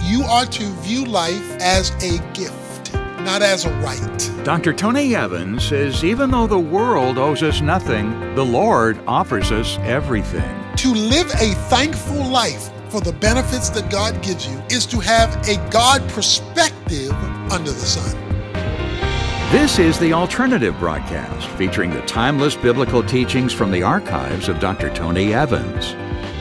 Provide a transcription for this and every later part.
You are to view life as a gift, not as a right. Dr. Tony Evans says even though the world owes us nothing, the Lord offers us everything. To live a thankful life for the benefits that God gives you is to have a God perspective under the sun. This is the Alternative Broadcast, featuring the timeless biblical teachings from the archives of Dr. Tony Evans.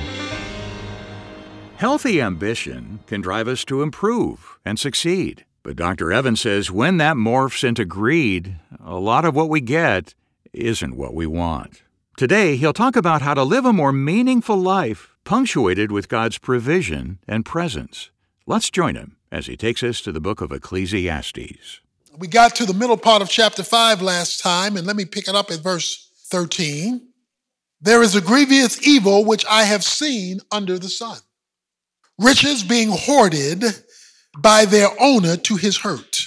Healthy ambition can drive us to improve and succeed. But Dr. Evans says when that morphs into greed, a lot of what we get isn't what we want. Today, he'll talk about how to live a more meaningful life, punctuated with God's provision and presence. Let's join him as he takes us to the book of Ecclesiastes. We got to the middle part of chapter 5 last time, and let me pick it up at verse 13. There is a grievous evil which I have seen under the sun. Riches being hoarded by their owner to his hurt.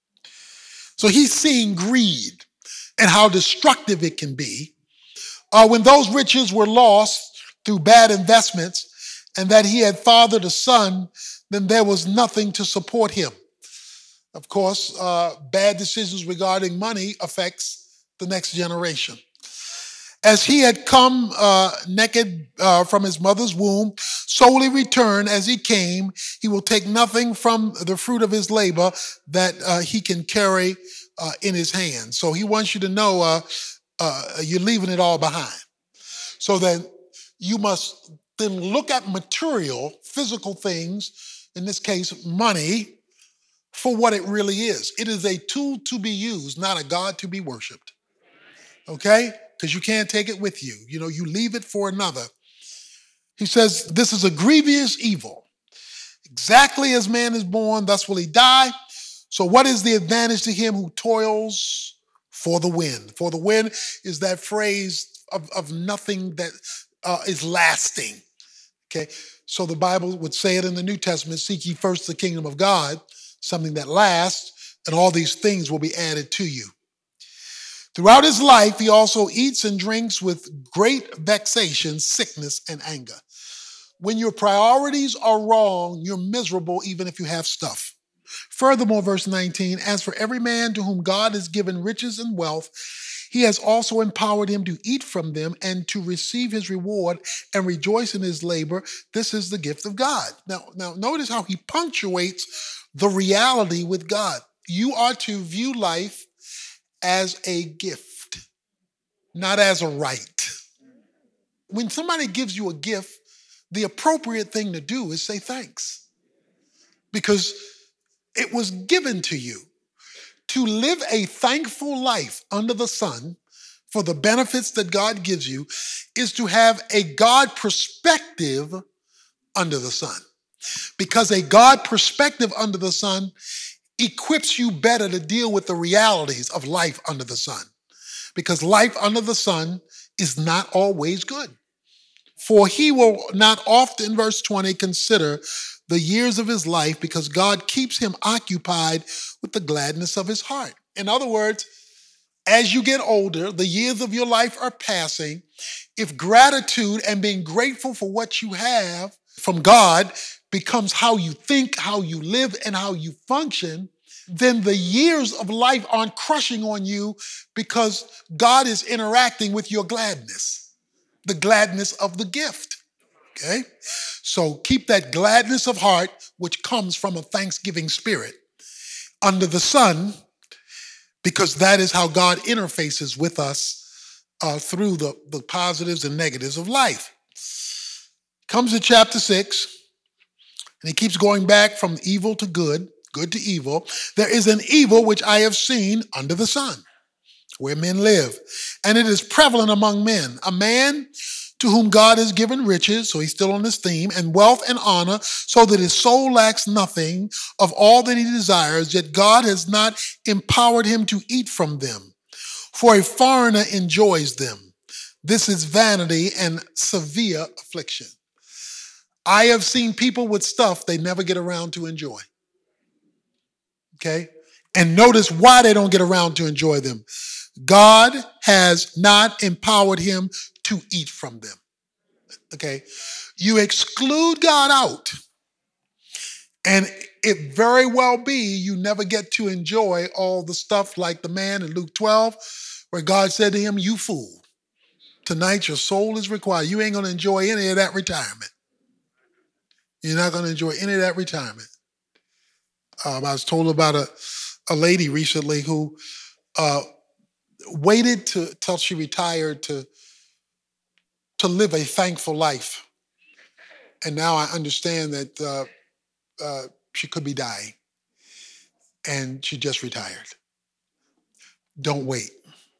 So he's seeing greed and how destructive it can be. When those riches were lost through bad investments and that he had fathered a son, then there was nothing to support him. Of course, bad decisions regarding money affects the next generation. As he had come naked from his mother's womb, solely return as he came, he will take nothing from the fruit of his labor that he can carry in his hand. So he wants you to know you're leaving it all behind. So then you must then look at material, physical things, in this case, money, for what it really is. It is a tool to be used, not a God to be worshiped. Okay? Because you can't take it with you. You know, you leave it for another. He says, this is a grievous evil. Exactly as man is born, thus will he die. So what is the advantage to him who toils for the wind? For the wind is that phrase of nothing that is lasting. Okay? So the Bible would say it in the New Testament, seek ye first the kingdom of God, something that lasts, and all these things will be added to you. Throughout his life, he also eats and drinks with great vexation, sickness, and anger. When your priorities are wrong, you're miserable even if you have stuff. Furthermore, verse 19, as for every man to whom God has given riches and wealth, he has also empowered him to eat from them and to receive his reward and rejoice in his labor. This is the gift of God. Now notice how he punctuates the reality with God. You are to view life as a gift, not as a right. When somebody gives you a gift, the appropriate thing to do is say thanks, because it was given to you. To live a thankful life under the sun for the benefits that God gives you is to have a God perspective under the sun, because a God perspective under the sun equips you better to deal with the realities of life under the sun, because life under the sun is not always good. For he will not often, verse 20, consider the years of his life, because God keeps him occupied with the gladness of his heart. In other words, as you get older, the years of your life are passing. If gratitude and being grateful for what you have from God becomes how you think, how you live, and how you function, then the years of life aren't crushing on you, because God is interacting with your gladness, the gladness of the gift. Okay? So keep that gladness of heart, which comes from a thanksgiving spirit, under the sun, because that is how God interfaces with us through the positives and negatives of life. Comes to chapter 6, and he keeps going back from evil to good, good to evil. There is an evil which I have seen under the sun, where men live, and it is prevalent among men. A man to whom God has given riches, so he's still on this theme, and wealth and honor, so that his soul lacks nothing of all that he desires, yet God has not empowered him to eat from them. For a foreigner enjoys them. This is vanity and severe affliction. I have seen people with stuff they never get around to enjoy. Okay? And notice why they don't get around to enjoy them. God has not empowered him to eat from them. Okay? You exclude God out, And it very well be you never get to enjoy all the stuff like the man in Luke 12, where God said to him, "You fool, tonight your soul is required." You ain't going to enjoy any of that retirement. You're not going to enjoy any of that retirement. I was told about a lady recently who waited till she retired to live a thankful life. And now I understand that she could be dying. And she just retired. Don't wait.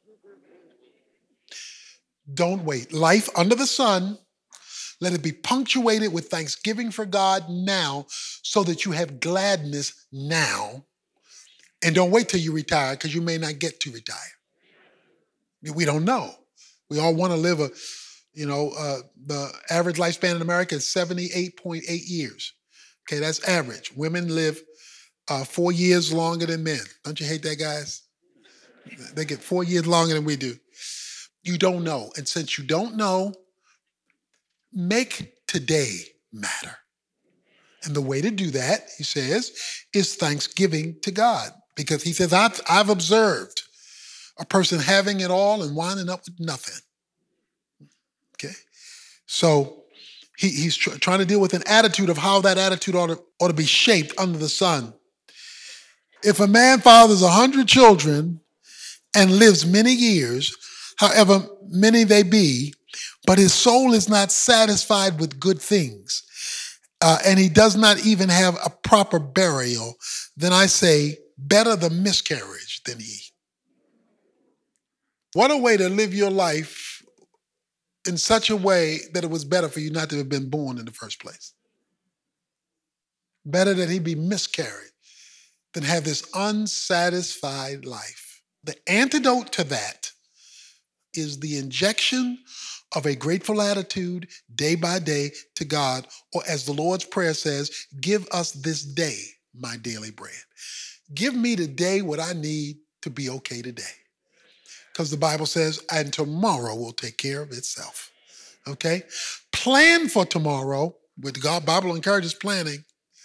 Don't wait. Life under the sun, let it be punctuated with thanksgiving for God now so that you have gladness now. And don't wait till you retire because you may not get to retire. We don't know. We all want to live the average lifespan in America is 78.8 years. Okay, that's average. Women live 4 years longer than men. Don't you hate that, guys? They get 4 years longer than we do. You don't know. And since you don't know, make today matter. And the way to do that, he says, is thanksgiving to God. Because he says, I've observed a person having it all and winding up with nothing. Okay? So he's trying to deal with an attitude of how that attitude ought to be shaped under the sun. If a man fathers 100 children and lives many years, however many they be, but his soul is not satisfied with good things, and he does not even have a proper burial, then I say, better the miscarriage than he. What a way to live your life in such a way that it was better for you not to have been born in the first place. Better that he be miscarried than have this unsatisfied life. The antidote to that is the injection of a grateful attitude day by day to God, or as the Lord's Prayer says, give us this day my daily bread. Give me today what I need to be okay today. Because the Bible says, and tomorrow will take care of itself. Okay? Plan for tomorrow. With God, Bible encourages planning.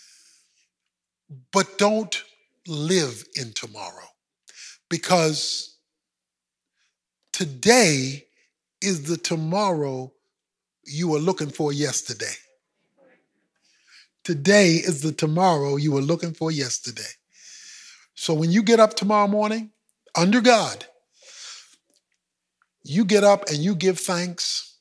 But don't live in tomorrow. Because today is the tomorrow you were looking for yesterday. Today is the tomorrow you were looking for yesterday. So when you get up tomorrow morning, under God, you get up and you give thanks,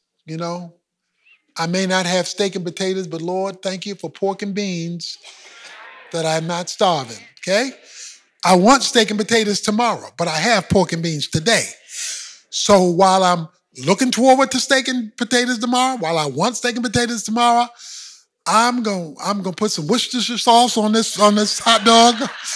I may not have steak and potatoes, but Lord, thank you for pork and beans that I'm not starving, okay? I want steak and potatoes tomorrow, but I have pork and beans today. So while I'm looking forward to steak and potatoes tomorrow, while I want steak and potatoes tomorrow, I'm gonna put some Worcestershire sauce on this hot dog.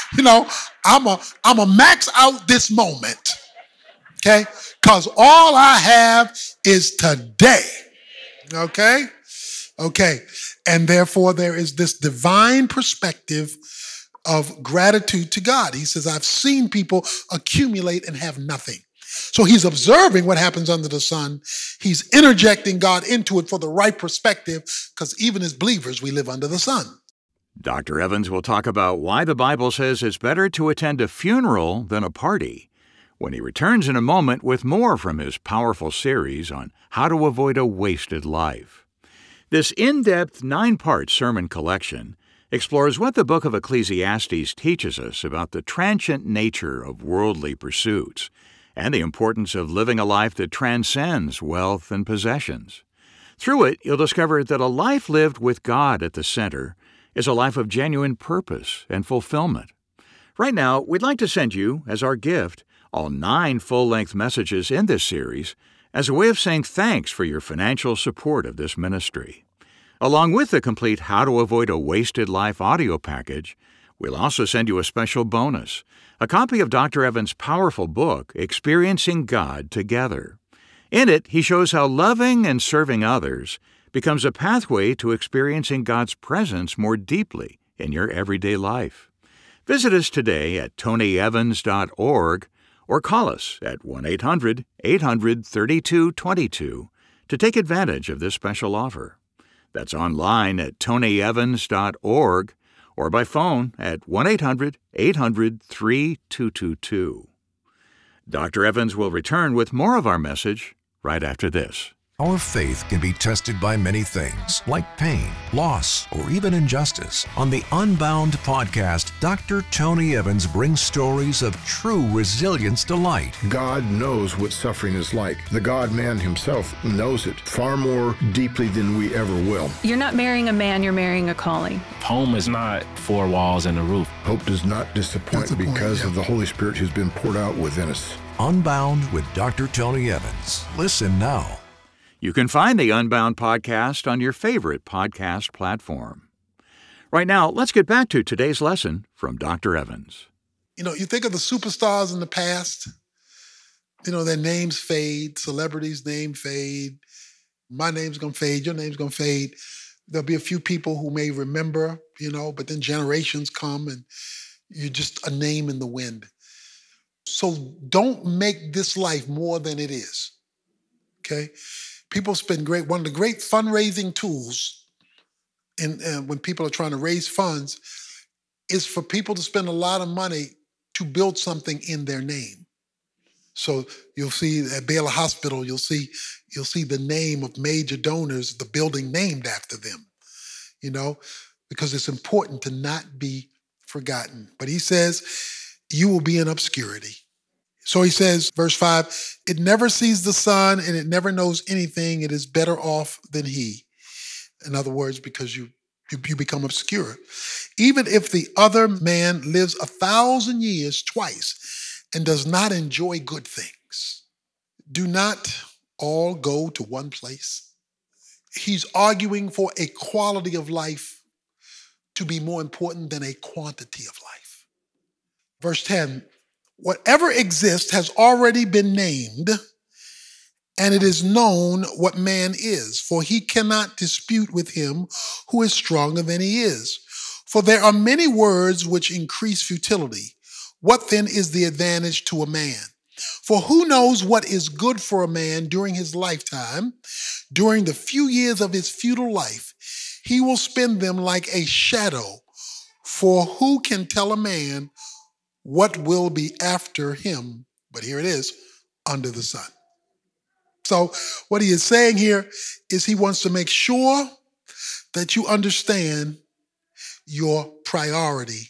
I'm a max out this moment. Okay? Because all I have is today. Okay? Okay. And therefore there is this divine perspective of gratitude to God. He says, I've seen people accumulate and have nothing. So he's observing what happens under the sun. He's interjecting God into it for the right perspective, because even as believers, we live under the sun. Dr. Evans will talk about why the Bible says it's better to attend a funeral than a party when he returns in a moment with more from his powerful series on how to avoid a wasted life. This in-depth 9-part sermon collection explores what the book of Ecclesiastes teaches us about the transient nature of worldly pursuits and the importance of living a life that transcends wealth and possessions. Through it, you'll discover that a life lived with God at the center is a life of genuine purpose and fulfillment. Right now, we'd like to send you, as our gift, all 9 full-length messages in this series as a way of saying thanks for your financial support of this ministry. Along with the complete How to Avoid a Wasted Life audio package, we'll also send you a special bonus, a copy of Dr. Evans' powerful book, Experiencing God Together. In it, he shows how loving and serving others becomes a pathway to experiencing God's presence more deeply in your everyday life. Visit us today at tonyevans.org or call us at 1-800-800-3222 to take advantage of this special offer. That's online at tonyevans.org or by phone at 1-800-800-3222. Dr. Evans will return with more of our message right after this. Our faith can be tested by many things, like pain, loss, or even injustice. On the Unbound podcast, Dr. Tony Evans brings stories of true resilience to light. God knows what suffering is like. The God-man himself knows it far more deeply than we ever will. You're not marrying a man, you're marrying a calling. Home is not four walls and a roof. Hope does not disappoint because of the Holy Spirit who's been poured out within us. Unbound with Dr. Tony Evans. Listen now. You can find the Unbound podcast on your favorite podcast platform. Right now, let's get back to today's lesson from Dr. Evans. You know, you think of the superstars in the past, you know, their names fade, celebrities' name fade. My name's going to fade, your name's going to fade. There'll be a few people who may remember, you know, but then generations come and you're just a name in the wind. So don't make this life more than it is, okay? People spend one of the great fundraising tools when people are trying to raise funds is for people to spend a lot of money to build something in their name. So you'll see at Baylor Hospital, you'll see the name of major donors, the building named after them, you know, because it's important to not be forgotten. But he says, you will be in obscurity. So he says, verse 5, it never sees the sun and it never knows anything. It is better off than he. In other words, because you become obscure. Even if the other man lives 1,000 years twice and does not enjoy good things, do not all go to one place? He's arguing for a quality of life to be more important than a quantity of life. Verse 10, whatever exists has already been named, and it is known what man is, for he cannot dispute with him who is stronger than he is. For there are many words which increase futility. What then is the advantage to a man? For who knows what is good for a man during his lifetime? During the few years of his futile life, he will spend them like a shadow. For who can tell a man what will be after him? But here it is, under the sun. So what he is saying here is he wants to make sure that you understand your priority.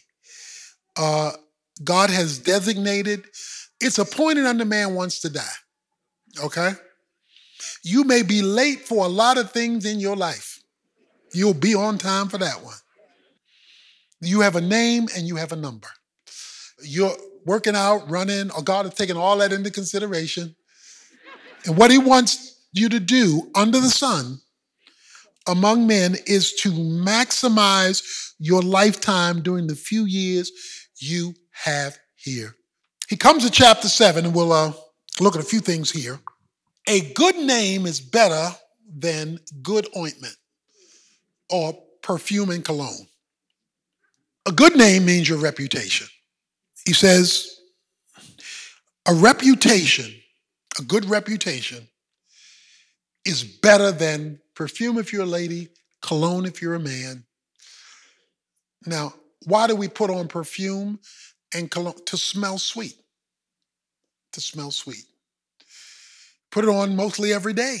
God has designated, it's appointed unto man once to die, okay? You may be late for a lot of things in your life. You'll be on time for that one. You have a name and you have a number. You're working out, running, or God has taken all that into consideration. And what he wants you to do under the sun among men is to maximize your lifetime during the few years you have here. He comes to chapter 7, and we'll look at a few things here. A good name is better than good ointment or perfume and cologne. A good name means your reputation. He says, a good reputation is better than perfume if you're a lady, cologne if you're a man. Now, why do we put on perfume and cologne? To smell sweet. To smell sweet. Put it on mostly every day.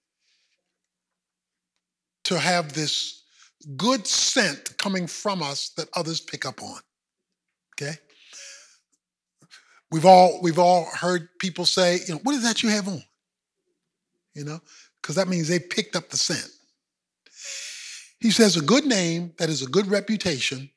To have this good scent coming from us that others pick up on. Okay? We've all heard people say, you know, what is that you have on? You know, because that means they picked up the scent. He says a good name, that is a good reputation,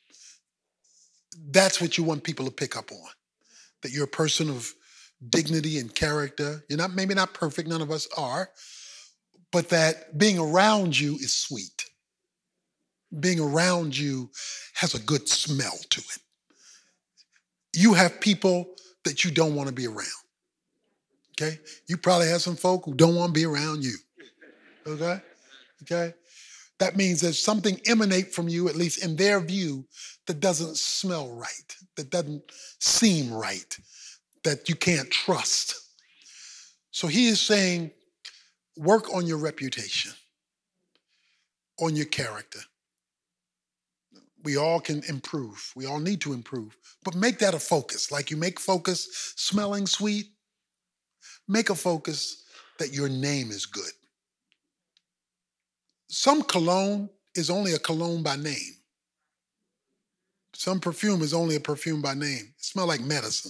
that's what you want people to pick up on. That you're a person of dignity and character. You're not, maybe not perfect, none of us are, but that being around you is sweet. Being around you has a good smell to it. You have people that you don't want to be around. Okay? You probably have some folk who don't want to be around you. Okay? Okay? That means there's something emanate from you, at least in their view, that doesn't smell right, that doesn't seem right, that you can't trust. So he is saying, work on your reputation, on your character. We all can improve. We all need to improve. But make that a focus. Like you make focus smelling sweet, make a focus that your name is good. Some cologne is only a cologne by name. Some perfume is only a perfume by name. It smells like medicine,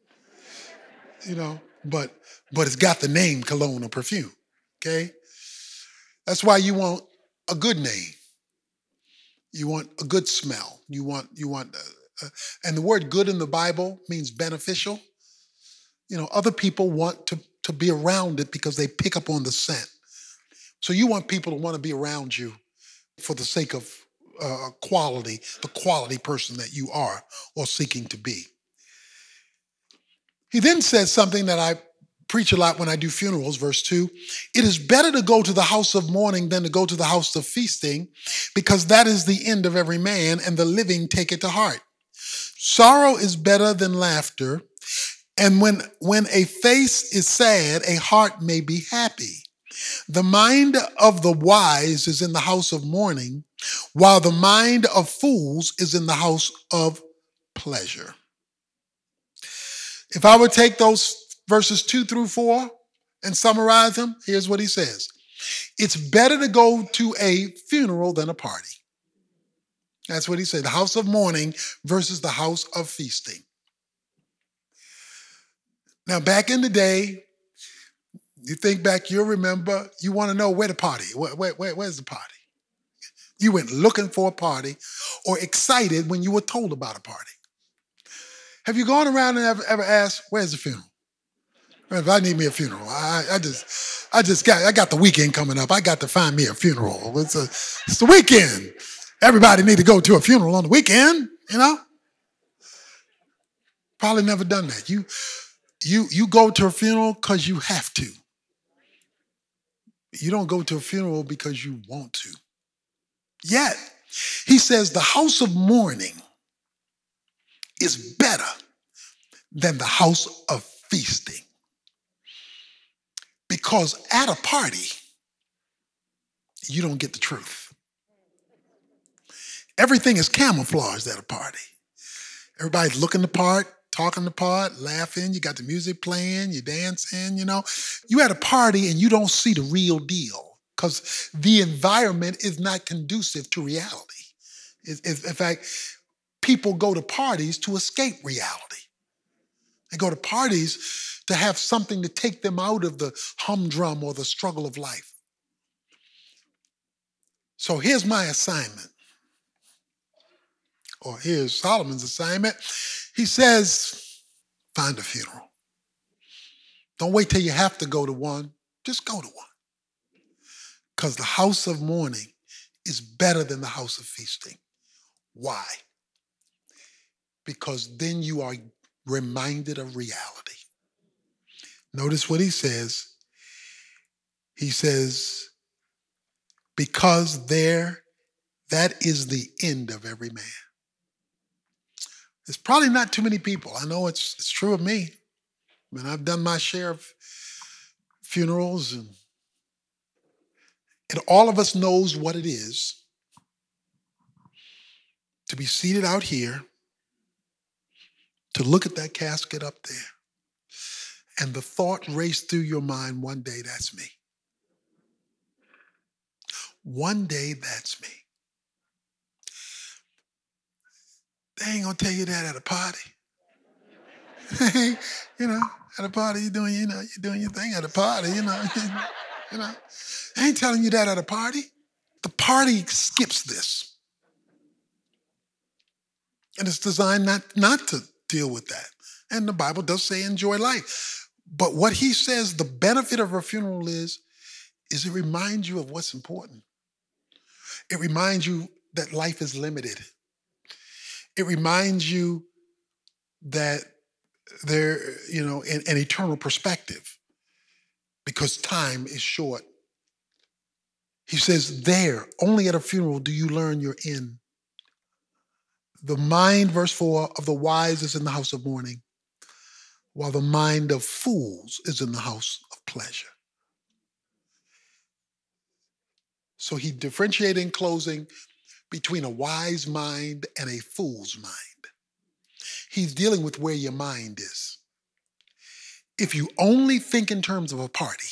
but it's got the name cologne or perfume, okay? That's why you want a good name. You want a good smell. You want, and the word good in the Bible means beneficial. Other people want to be around it because they pick up on the scent. So you want people to want to be around you for the sake of quality, the quality person that you are or seeking to be. He then says something that I preach a lot when I do funerals, verse 2. It is better to go to the house of mourning than to go to the house of feasting, because that is the end of every man, and the living take it to heart. Sorrow is better than laughter, and when a face is sad, a heart may be happy. The mind of the wise is in the house of mourning, while the mind of fools is in the house of pleasure. If I would take those verses 2 through 4 and summarize them, here's what he says. It's better to go to a funeral than a party. That's what he said, the house of mourning versus the house of feasting. Now, back in the day, you think back, you'll remember, you want to know where the party, where's the party? You went looking for a party or excited when you were told about a party. Have you gone around and ever asked, where's the funeral? If I need me a funeral, I got the weekend coming up. I got to find me a funeral. It's the weekend. Everybody need to go to a funeral on the weekend, Probably never done that. You go to a funeral because you have to. You don't go to a funeral because you want to. Yet, he says the house of mourning is better than the house of feasting. Because at a party, you don't get the truth. Everything is camouflaged at a party. Everybody's looking the part, talking the part, laughing. You got the music playing, you're dancing, You at a party and you don't see the real deal because the environment is not conducive to reality. In fact, people go to parties to escape reality. They go to parties to have something to take them out of the humdrum or the struggle of life. So here's my assignment, or here's Solomon's assignment. He says, find a funeral. Don't wait till you have to go to one. Just go to one. Because the house of mourning is better than the house of feasting. Why? Because then you are reminded of reality. Notice what he says. He says, because that is the end of every man. There's probably not too many people. I know it's true of me. I mean, I've done my share of funerals, and all of us knows what it is to be seated out here, to look at that casket up there, and the thought raced through your mind, one day that's me. One day that's me. They ain't gonna tell you that at a party. At a party, you're doing your thing at a party, They ain't telling you that at a party. The party skips this. And it's designed not to deal with that. And the Bible does say enjoy life. But what he says the benefit of a funeral is it reminds you of what's important. It reminds you that life is limited. It reminds you that there, an eternal perspective, because time is short. He says there, only at a funeral do you learn your end. The mind, verse 4, of the wise is in the house of mourning, while the mind of fools is in the house of pleasure. So he differentiated in closing between a wise mind and a fool's mind. He's dealing with where your mind is. If you only think in terms of a party,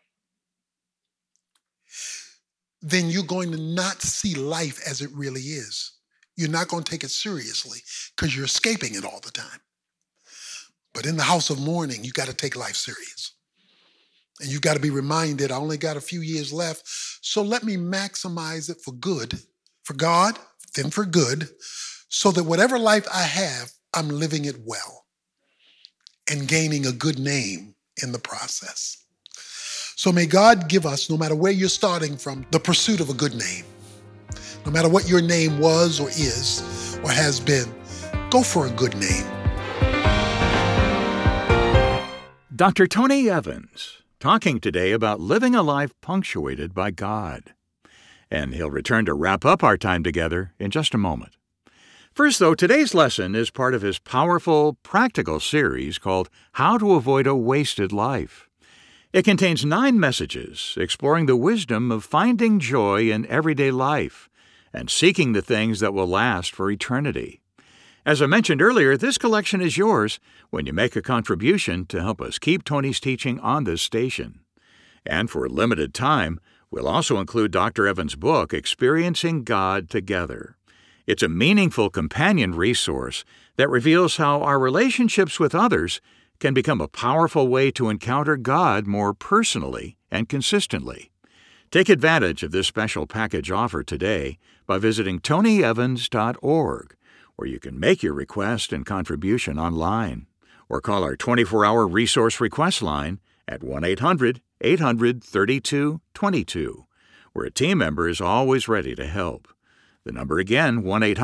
then you're going to not see life as it really is. You're not going to take it seriously because you're escaping it all the time. But in the house of mourning, you got to take life serious. And you got to be reminded, I only got a few years left, so let me maximize it for good, for God, then for good, so that whatever life I have, I'm living it well and gaining a good name in the process. So may God give us, no matter where you're starting from, the pursuit of a good name. No matter what your name was or is or has been, go for a good name. Dr. Tony Evans, talking today about living a life punctuated by God. And he'll return to wrap up our time together in just a moment. First, though, today's lesson is part of his powerful, practical series called How to Avoid a Wasted Life. It contains 9 messages exploring the wisdom of finding joy in everyday life and seeking the things that will last for eternity. As I mentioned earlier, this collection is yours when you make a contribution to help us keep Tony's teaching on this station. And for a limited time, we'll also include Dr. Evans' book, Experiencing God Together. It's a meaningful companion resource that reveals how our relationships with others can become a powerful way to encounter God more personally and consistently. Take advantage of this special package offer today by visiting tonyevans.org, where you can make your request and contribution online, or call our 24-hour resource request line at 1-800-800-3222, where a team member is always ready to help. The number again,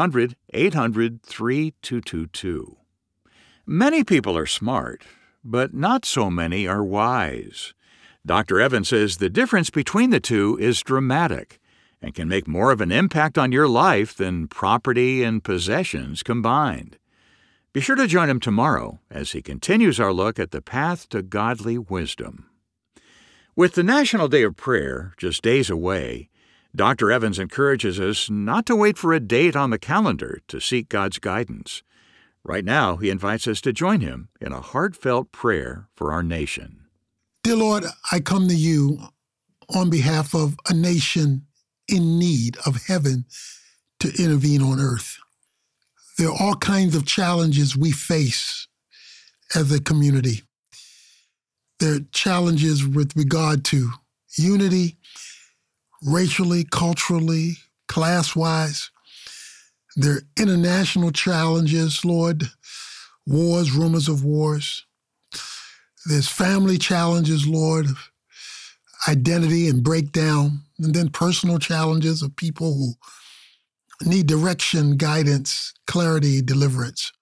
1-800-800-3222. Many people are smart, but not so many are wise. Dr. Evans says the difference between the two is dramatic and can make more of an impact on your life than property and possessions combined. Be sure to join him tomorrow as he continues our look at the path to godly wisdom. With the National Day of Prayer just days away, Dr. Evans encourages us not to wait for a date on the calendar to seek God's guidance. Right now, he invites us to join him in a heartfelt prayer for our nation. Dear Lord, I come to you on behalf of a nation in need of heaven to intervene on earth. There are all kinds of challenges we face as a community. There are challenges with regard to unity, racially, culturally, class-wise. There are international challenges, Lord, wars, rumors of wars. There's family challenges, Lord, of identity and breakdown, and then personal challenges of people who need direction, guidance, clarity, deliverance.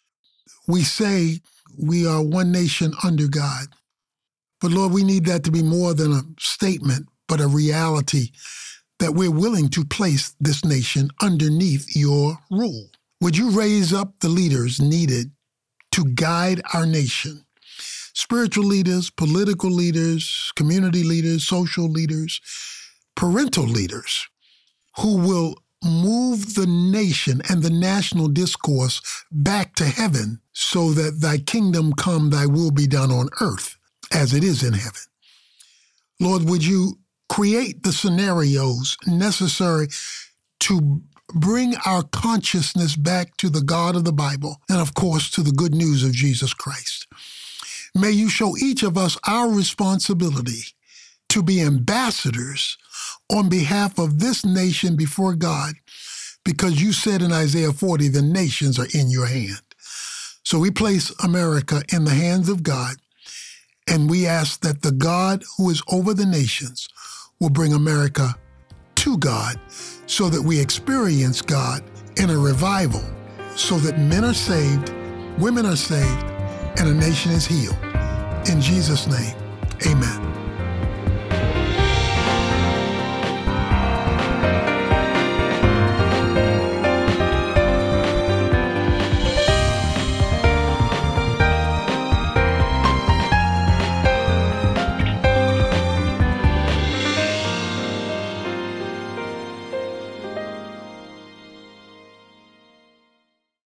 We say we are one nation under God, but Lord, we need that to be more than a statement, but a reality that we're willing to place this nation underneath your rule. Would you raise up the leaders needed to guide our nation? Spiritual leaders, political leaders, community leaders, social leaders, parental leaders who will move the nation and the national discourse back to heaven so that thy kingdom come, thy will be done on earth as it is in heaven. Lord, would you create the scenarios necessary to bring our consciousness back to the God of the Bible and, of course, to the good news of Jesus Christ. May you show each of us our responsibility to be ambassadors on behalf of this nation before God, because you said in Isaiah 40, the nations are in your hand. So we place America in the hands of God, and we ask that the God who is over the nations will bring America to God so that we experience God in a revival, so that men are saved, women are saved, and a nation is healed. In Jesus' name, amen.